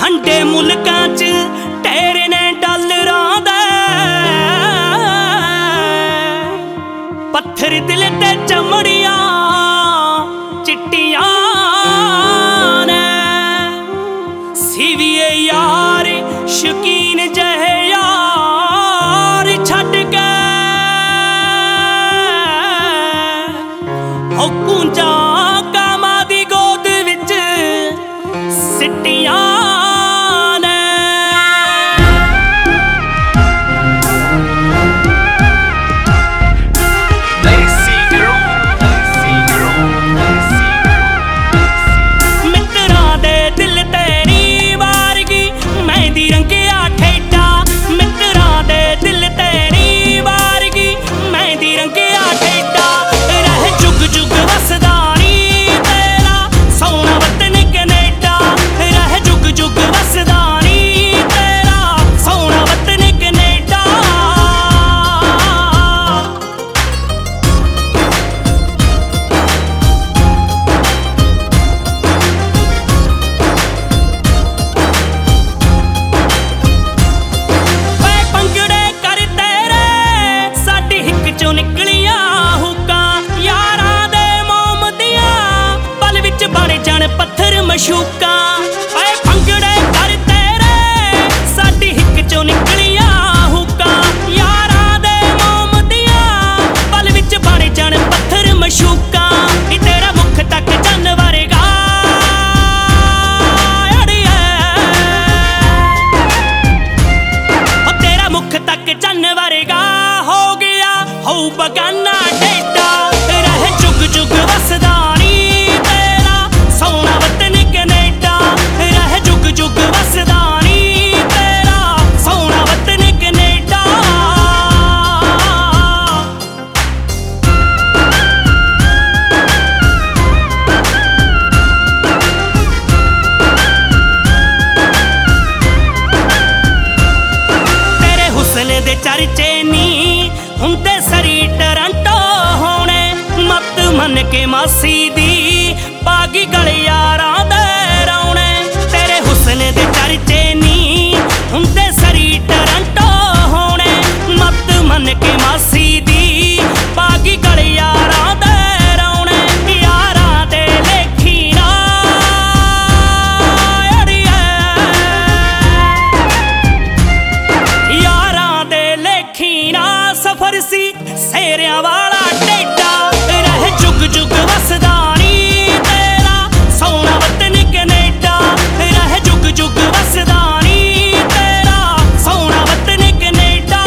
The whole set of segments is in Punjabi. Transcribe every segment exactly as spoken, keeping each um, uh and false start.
ਠੰਡੇ ਮੁਲਕਾਂ 'ਚ ਢੇਰ ਨੇ ਡਾਲਰਾਂ ਦੇ, ਪੱਥਰ ਦਿਲ ਤੇ ਚਮੜੀਆਂ ਚਿੱਟੀਆਂ ਨੇ। ਸੀਵੀਏ ਯਾਰ ਸ਼ੌਕੀਨ ਜਿਹੇ ਯਾਰ ਛੱਡ ਕੇ ਹੋ ਕੂੰਜਾਂ ਕਾਮਾਂ ਦੀ ਗੋਦ ਵਿੱਚ ਸਿੱਟੀਆਂ ਨੇ। ਮਿੱਤਰਾਂ ਦੇ ਦਿਲ ਤੇਰੀ ਵਾਰਗੀ ਮਹਿੰਦੀ ਰੰਗਿਆ ਠੇਡਾ, ਮਿੱਤਰਾਂ ਦੇ ਦਿਲ ਤੇਰੀ ਵਾਰਗੀ ਮਹਿੰਦੀ ਰੰਗਿਆ ਠੇਡਾ। ਰਹਿ ਜੁਗ ਜੁਗ ਵਸਦਾ ਨੀ ਤੇਰਾ ਸੋਹਣਾ ਵਤਨ ਕਨੇਡਾ, ਰਹਿ ਜੁਗ ਜੁਗ ਵਸਦਾ ਨੀ ਤੇਰਾ ਸੋਹਣਾ ਵਤਨ ਕਨੇਡਾ। ਓਏ ਭੰਗੜੇ ਕਰ ਤੇਰੇ ਸਾਡੀ ਹਿੱਕ ਚੋਂ ਨਿਕਲੀਆਂ ਹੁੱਕਾਂ, ਯਾਰਾਂ ਦੇ ਮੋਮ ਦੀਆਂ ਪਲ ਵਿੱਚ ਬਣ ਜਾਣ ਪੱਥਰ ਮਸ਼ੂਕਾਂ। ਓਏ ਭੰਗੜੇ ਕਰ ਤੇਰੇ ਸਾਡੀ ਹਿੱਕ ਚੋਂ ਨਿਕਲੀਆਂ ਹੁੱਕਾਂ, ਯਾਰਾਂ ਦੇ ਮੋਮ ਦੀਆਂ ਪਲ ਵਿੱਚ ਬਣ ਜਾਣ ਪੱਥਰ ਮਸ਼ੂਕਾਂ। ਨੀ ਤੇਰਾ ਮੁੱਖ ਤੱਕ ਚੰਨ ਵਰਗਾ ਅੜੀਏ, ਓ ਤੇਰਾ ਮੁੱਖ ਤੱਕ ਚੰਨ ਵਰਗਾ ਹੋ ਗਿਆ ਹੋਊ ਬਗਾਨਾ ਡੇਡਾ। ਰਹਿ ਜੁਗ ਜੁਗ ਵਸਦਾ ਨੀ ਤੇਰਾ ਸੋਹਣਾ ਵਤਨ ਕਨੇਡਾ, ਰਹਿ ਜੁਗ ਜੁਗ ਵਸਦਾ ਨੀ ਤੇਰਾ ਸੋਹਣਾ ਵਤਨ ਕਨੇਡਾ। ਤੇਰੇ ਹੁਸਨ ਦੇ ਚਰਚੇ ਨੀ ਹੁੰਦੇ ਸਰੀ ਟਰਾਂਟੋ ਹੋਣੇ, ਮੱਤ ਮੰਨ ਕੇ ਮਾਸੀ ਦੀ ਪਾਗੀ ਗਲ ਯਾਰਾਂ ਦੇ ਰੌਣੇ। ਤੇਰੇ ਹੁਸਨ ਦੇ ਚਰਚੇ ਨੀ ਹੁੰਦੇ ਸਰੀ ਟਰਾਂਟੋ ਹੋਣੇ, ਮੱਤ ਮੰਨ ਕੇ ਮਾਸੀ ਦੀ ਪਾਗੀ ਗਲ ਯਾਰਾਂ ਦੇ ਰੌਣੇ। ਯਾਰਾਂ ਦੇ ਲੇਖੀ ਨਾ ਅੜੀਏ, ਯਾਰਾਂ ਦੇ ਲੇਖੀ ਨਾ ਸਫਰ ਸੀ ਸੇਰਿਆਂ ਵਾਲਾ ਟੇਡਾ। ਰਹਿ ਜੁਗ ਜੁਗ ਵਸਦਾ ਨੀ ਤੇਰਾ ਸੋਹਣਾ ਵਤਨ ਕਨੇਡਾ, ਰਹਿ ਜੁਗ ਜੁਗ ਵਸਦਾ ਨੀ ਤੇਰਾ ਸੋਹਣਾ ਵਤਨ ਕਨੇਡਾ।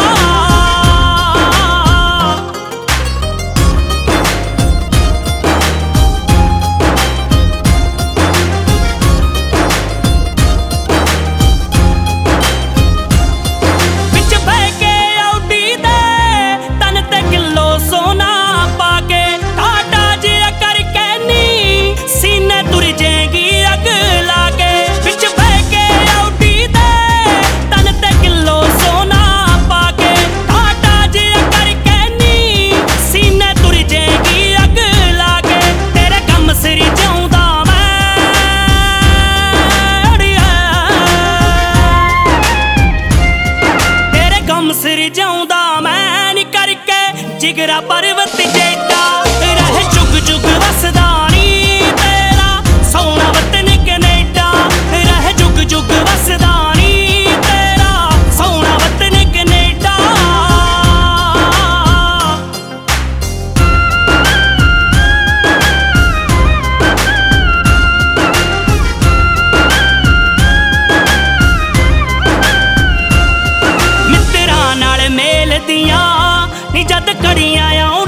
ਵਿੱਚ ਬਹਿ ਕੇ ਆਉਡੀ ਦੇ ਤਨ ਤੇ ਕਿਲੋ ਸੋਨਾ ਪਾ ਕੇ, ਟਾਟਾ ਜਿਹਾ ਕਰਕੇ ਨੀ ਸੀਨੇ ਤੁਰ ਜਾਏਗੀ ਅੱਗ ਲਾ ਕੇ। ਵਿੱਚ ਬਹਿ ਕੇ ਆਉਡੀ ਦੇ ਤਨ ਤੇ ਕਿਲੋ ਸੋਨਾ ਪਾ ਕੇ, ਟਾਟਾ ਜਿਹਾ ਕਰਕੇ ਨੀ ਸੀਨੇ ਤੁਰ ਜਾਏਗੀ ਅੱਗ ਲਾ ਕੇ। ਤੇਰੇ ਕੰਮ ਸਿਰ ਜਿਉਂਦਾ ਮੈਂ ਅੜੀਏ, ਤੇਰੇ ਗਮ ਸਿਰ ਜਿਉਂਦਾ ਮੈਂ ਨੀ ਕਰਕੇ ਜਿਗਰਾ ਪਰਵਤ ਜੇਡਾ। ਰਹਿ ਜੁਗ ਜੁਗ ਵਸਦਾ ਨੀ ਤੇਰਾ ਸੋਹਣਾ ਵਤਨ ਕਨੇਡਾ, ਰਹਿ ਜੁਗ ਜੁਗ ਵਸਦਾ ਨੀ ਤੇਰਾ ਸੋਹਣਾ ਵਤਨ ਕਨੇਡਾ। ਮਿੱਤਰਾਂ ਨਾਲ ਮੇਲ ਦੀਆਂ ਨੀ ਜਦ ਘੜੀਆਂ